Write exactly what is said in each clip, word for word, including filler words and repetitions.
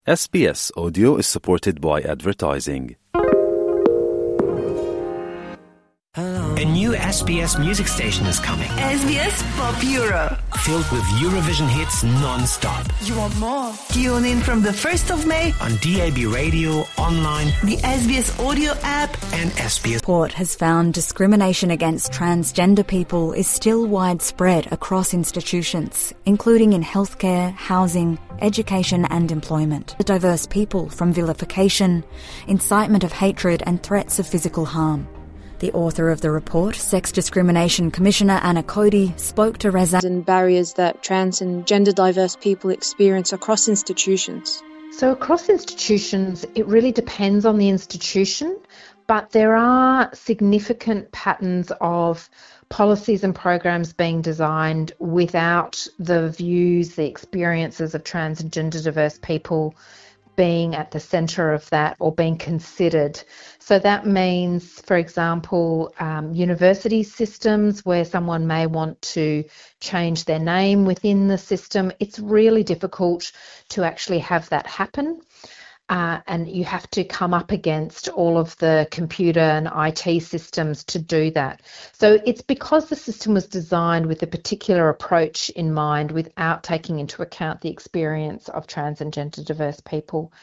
S B S Audio is supported by advertising. A new S B S music station is coming. S B S Pop Euro. Filled with Eurovision hits non-stop. You want more? Tune in from the first of May on D A B radio, online, the S B S Audio app, and S B S. Report has found discrimination against transgender people is still widespread across institutions, including in healthcare, housing, education and employment. Diverse people from vilification, incitement of hatred and threats of physical harm. The author of the report, Sex Discrimination Commissioner Anna Cody, spoke to Reza. And barriers that trans and gender diverse people experience across institutions. So across institutions, it really depends on the institution, but there are significant patterns of policies and programs being designed without the views, the experiences of trans and gender diverse people being at the centre of that or being considered. So that means, for example, um, university systems where someone may want to change their name within the system. It's really difficult to actually have that happen. Uh, and you have to come up against all of the computer and I T systems to do that. So it's because the system was designed with a particular approach in mind without taking into account the experience of trans and gender diverse people.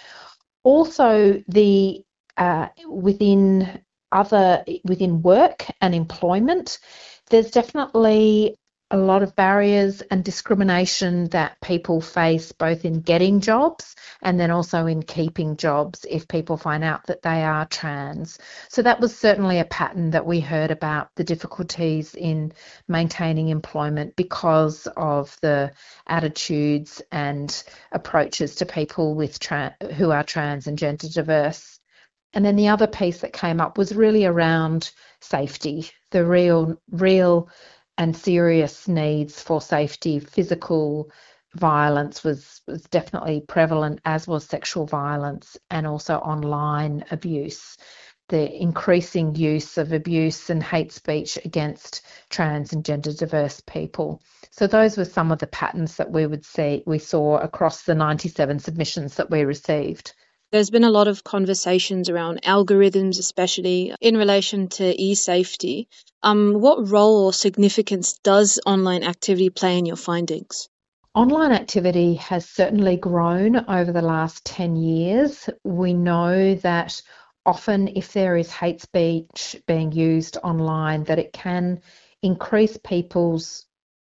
Also, the uh, within other within work and employment, there's definitely a lot of barriers and discrimination that people face both in getting jobs and then also in keeping jobs if people find out that they are trans. So that was certainly a pattern that we heard about, the difficulties in maintaining employment because of the attitudes and approaches to people with tra- who are trans and gender diverse. And then the other piece that came up was really around safety, the real, real and serious needs for safety. Physical violence was, was definitely prevalent, as was sexual violence and also online abuse. The increasing use of abuse and hate speech against trans and gender diverse people. So those were some of the patterns that we would see, we saw across the ninety-seven submissions that we received. There's been a lot of conversations around algorithms, especially in relation to e-safety. Um, what role or significance does online activity play in your findings? Online activity has certainly grown over the last ten years. We know that often if there is hate speech being used online, that it can increase people's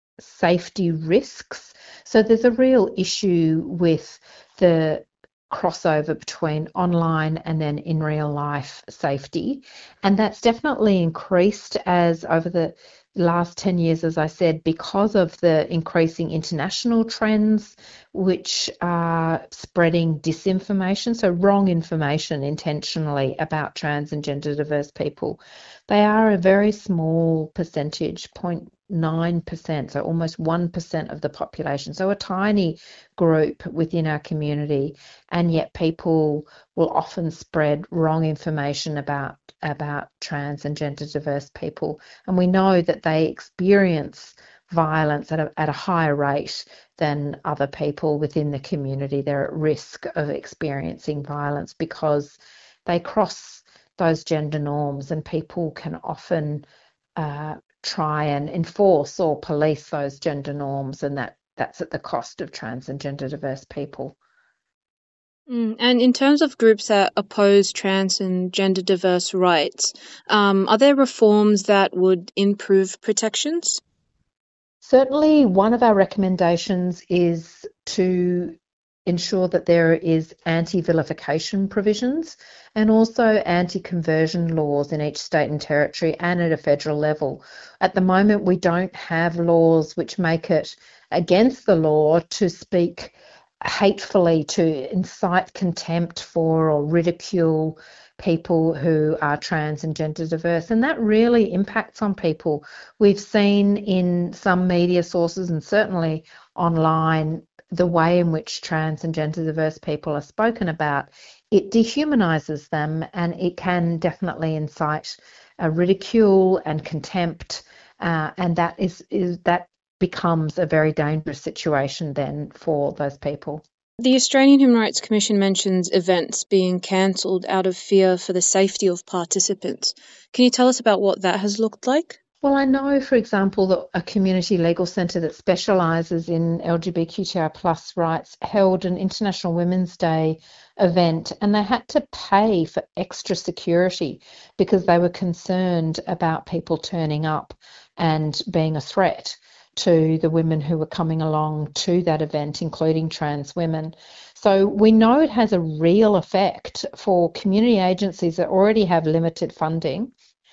safety risks. So there's a real issue with the crossover between online and then in real life safety. And that's definitely increased as over the last ten years, as I said, because of the increasing international trends which are spreading disinformation, so wrong information intentionally about trans and gender diverse people. They are a very small percentage, zero point nine percent, so almost one percent of the population, so a tiny group within our community, and yet people will often spread wrong information about about trans and gender diverse people, and we know that they experience violence at a, at a higher rate than other people within the community. They're at risk of experiencing violence because they cross those gender norms, and people can often uh, try and enforce or police those gender norms, and that, that's at the cost of trans and gender diverse people. Mm, and in terms of groups that oppose trans and gender diverse rights, um, are there reforms that would improve protections? Certainly, one of our recommendations is to ensure that there is anti-vilification provisions and also anti-conversion laws in each state and territory and at a federal level. At the moment, we don't have laws which make it against the law to speak hatefully, to incite contempt for or ridicule people who are trans and gender diverse, and that really impacts on people. We've seen in some media sources and certainly online the way in which trans and gender diverse people are spoken about. It dehumanises them, and it can definitely incite a ridicule and contempt, uh, and that is, is that becomes a very dangerous situation then for those people. The Australian Human Rights Commission mentions events being cancelled out of fear for the safety of participants. Can you tell us about what that has looked like? Well, I know, for example, that a community legal centre that specialises in L G B T Q I plus rights held an International Women's Day event, and they had to pay for extra security because they were concerned about people turning up and being a threat to the women who were coming along to that event, including trans women. So we know it has a real effect for community agencies that already have limited funding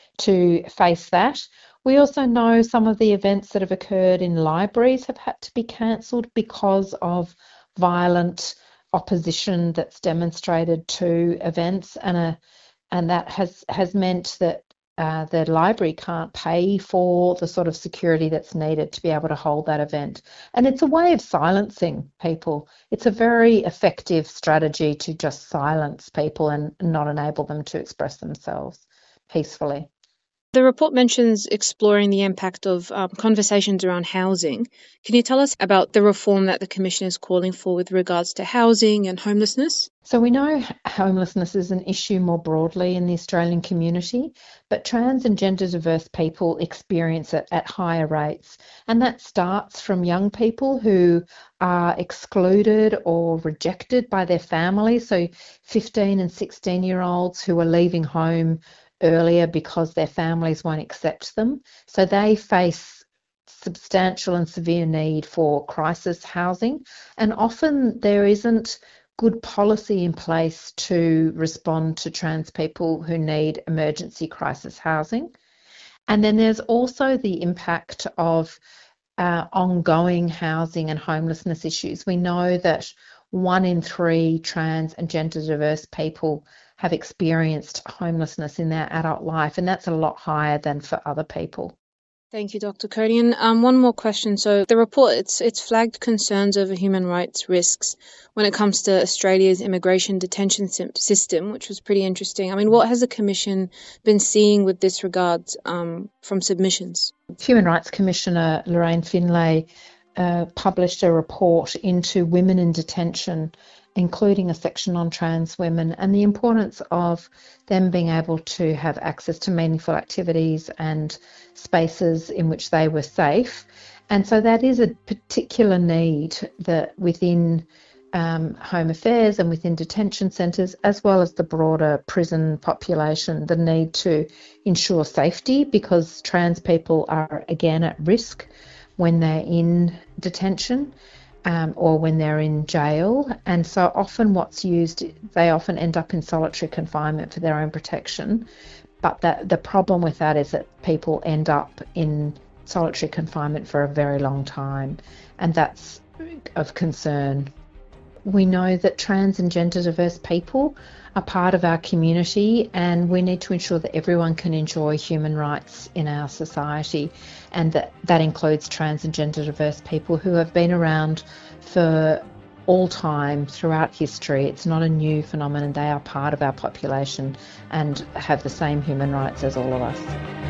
to face that. We also know some of the events that have occurred in libraries have had to be cancelled because of violent opposition that's demonstrated to events, and a and that has has meant that uh, the library can't pay for the sort of security that's needed to be able to hold that event. And it's a way of silencing people. It's a very effective strategy to just silence people and not enable them to express themselves peacefully. The report mentions exploring the impact of um, conversations around housing. Can you tell us about the reform that the Commission is calling for with regards to housing and homelessness? So we know homelessness is an issue more broadly in the Australian community, but trans and gender diverse people experience it at higher rates. And that starts from young people who are excluded or rejected by their families. So fifteen and sixteen year olds who are leaving home earlier because their families won't accept them. So they face substantial and severe need for crisis housing. And often there isn't good policy in place to respond to trans people who need emergency crisis housing. And then there's also the impact of uh, ongoing housing and homelessness issues. We know that one in three trans and gender diverse people have experienced homelessness in their adult life, and that's a lot higher than for other people. Thank you, Doctor Kodian. Um, one more question. So the report, it's it's flagged concerns over human rights risks when it comes to Australia's immigration detention system, which was pretty interesting. I mean, what has the Commission been seeing with this regard um, from submissions? Human Rights Commissioner Lorraine Finlay uh, published a report into women in detention, including a section on trans women, and the importance of them being able to have access to meaningful activities and spaces in which they were safe. And so that is a particular need that within um, Home Affairs and within detention centres, as well as the broader prison population, the need to ensure safety, because trans people are again at risk when they're in detention. Um, or when they're in jail. And so often what's used, they often end up in solitary confinement for their own protection. But that, the problem with that is that people end up in solitary confinement for a very long time, and that's of concern. We know that trans and gender diverse people are part of our community, and we need to ensure that everyone can enjoy human rights in our society, and that that includes trans and gender diverse people who have been around for all time throughout history. It's not a new phenomenon. They are part of our population and have the same human rights as all of us.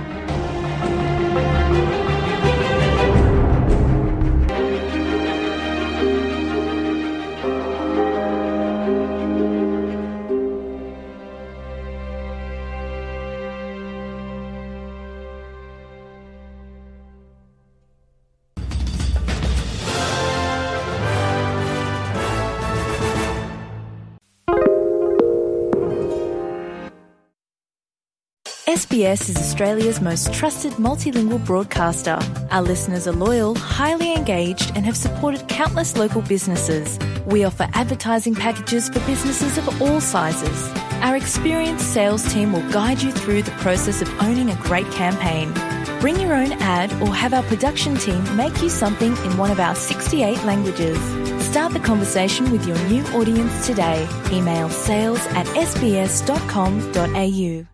S B S is Australia's most trusted multilingual broadcaster. Our listeners are loyal, highly engaged, and have supported countless local businesses. We offer advertising packages for businesses of all sizes. Our experienced sales team will guide you through the process of owning a great campaign. Bring your own ad or have our production team make you something in one of our sixty-eight languages. Start the conversation with your new audience today. Email sales at s b s dot com dot a u.